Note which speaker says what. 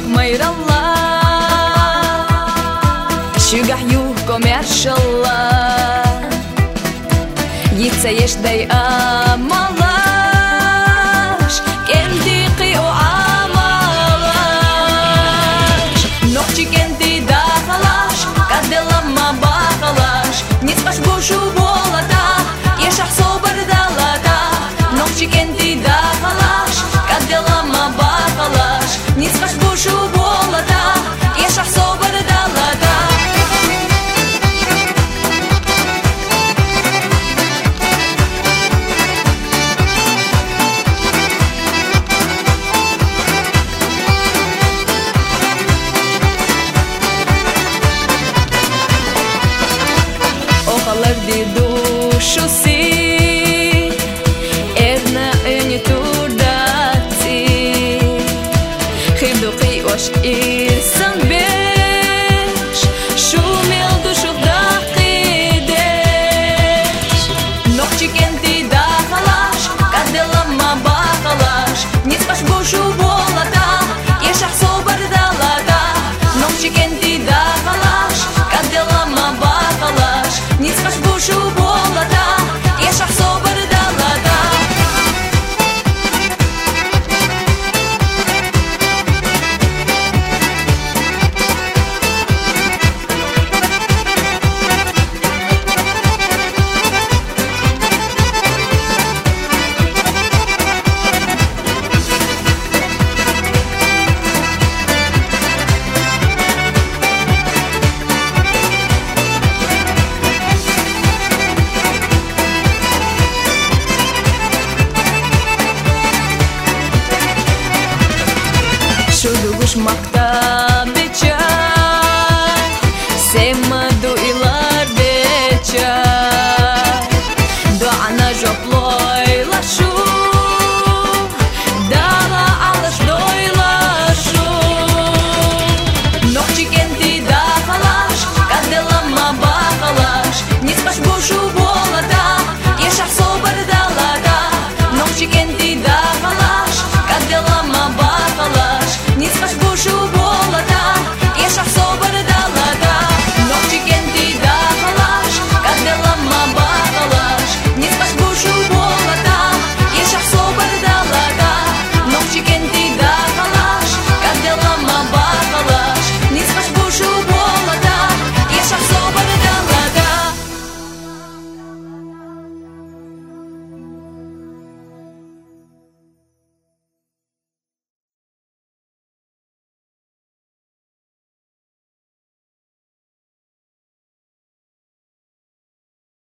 Speaker 1: майралла Шугах ю комершалла Гитса ешдай амалаш Кенти қиу амалаш Нохчи кенти дахалаш Каделама бахалаш Ницпаш бушу болата Ешах собар далата Нохчи кенти дахалаш Каделама бахалаш Ницпаш бушу болата Ешах собар далата Di dušu si Edna eni turdati Khibduqi osh irsan besh Shumil dušu daqidesh Noqchi kenti dakhalash Kadelama bakhalash Nicpash bushu bolata Yeshah sobar dalata Noqchi kenti dakhalash Kadelama bakhalash Nicpash bushu bolata Yeshah sobar dalata Шуду гуш макта